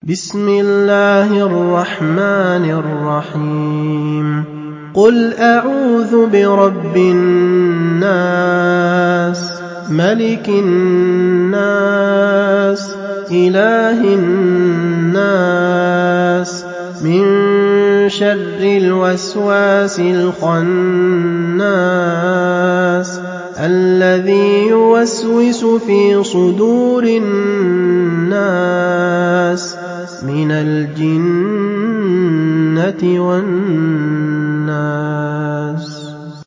بسم الله الرحمن الرحيم قل أعوذ برب الناس ملك الناس إله الناس من شر الوسواس الخناس الذي يوسوس في صدور الناس من الجنة والناس